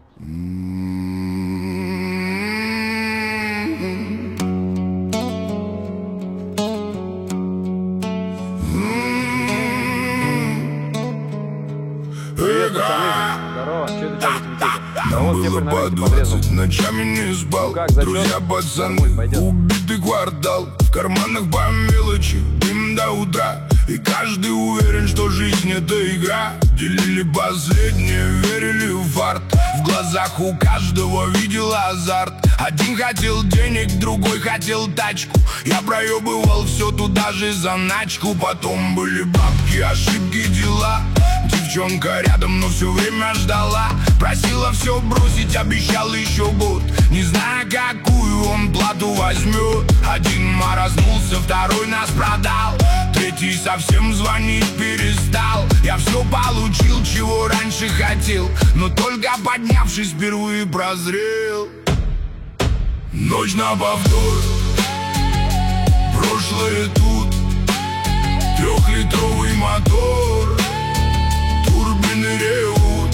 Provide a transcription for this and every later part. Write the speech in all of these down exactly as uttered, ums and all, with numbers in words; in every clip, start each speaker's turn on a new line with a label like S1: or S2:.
S1: Привет, пацаны. Здорово. Че это делать в Витеке? Да вот кепарь на рынке подрезал.
S2: Ночами не спал.
S1: Ну как, зачет?
S2: Друзья, пацаны, убитый квартал. В карманах по мелочи, дым до утра. И каждый уверен, что жизнь это игра. Делили последнее, верили в фарт. В глазах у каждого видел азарт. Один хотел денег, другой хотел тачку. Я проебывал все туда же заначку. Потом были бабки, ошибки, дела. Девчонка рядом, но все время ждала. Просила все бросить, обещал еще год. Не знаю, какую он плату возьмет. Один маразнулся, второй нас продал. Третий совсем звонить перестал. Я все получил, чего раньше хотел. Но только поднявшись, впервые прозрел. Ночь на повтор, прошлое тут. Трехлитровый мотор, турбины ревут.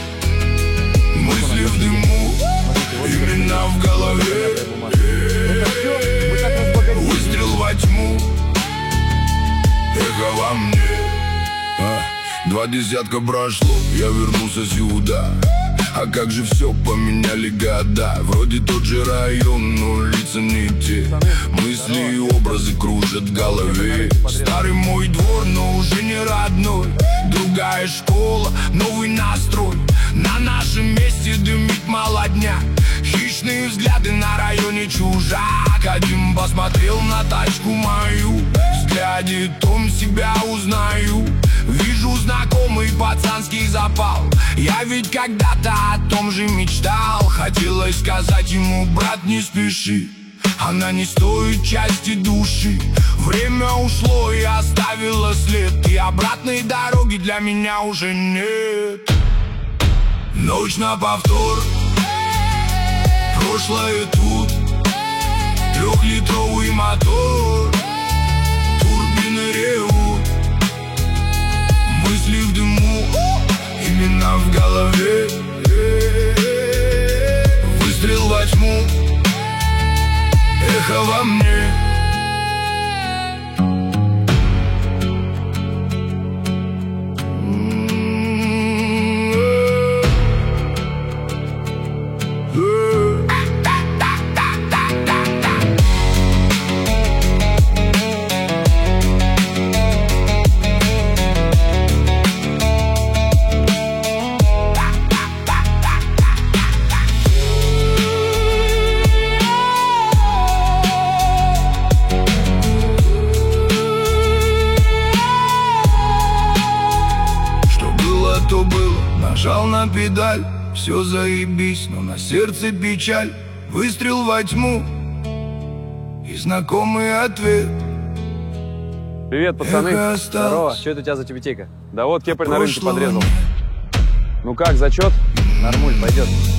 S2: Мысли в дыму, имена в голове. Выстрел во тьму, эхо во мне. а, Два десятка прошло, я вернулся сюда. А как же все поменяли года. Вроде тот же район, но лица не те. Мысли и образы кружат в голове. Старый мой двор, но уже не родной. Другая школа, новый настрой. На нашем месте дымит молодня. Хищные взгляды на районе чужак. Один посмотрел на тачку мою. В взгляде том себя узнаю. Вижу знакомый пацанский запал. Я ведь когда-то о том же мечтал. Хотелось сказать ему: брат, не спеши, она не стоит части души. Время ушло и оставило след. И обратной дороги для меня уже нет. Ночь на повтор, прошлое тут. Трехлитровый мотор, турбины ревут. Мысли в дыму, имена в голове. Выстрел во тьму, эхо во мне. То было, нажал на педаль, все заебись, но на сердце печаль. Выстрел во тьму и знакомый ответ.
S1: Привет, пацаны. Здорово. Что это у тебя за тюбетейка? Да вот кепарь на рынке подрезал. Ну как, зачет? Нормуль, пойдет.